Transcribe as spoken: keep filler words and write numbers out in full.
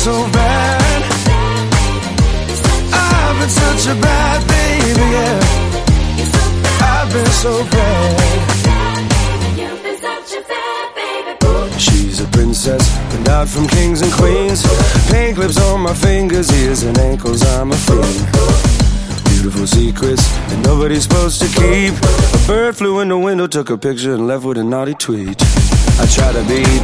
so bad. I've been such a bad baby, yeah. I've been so bad. You've been such a bad baby. She's a princess, but not from kings and queens. Paint clips on my fingers, ears and ankles, I'm a fiend. Beautiful secrets that nobody's supposed to keep. A bird flew in the window, took a picture and left with a naughty tweet. I try to be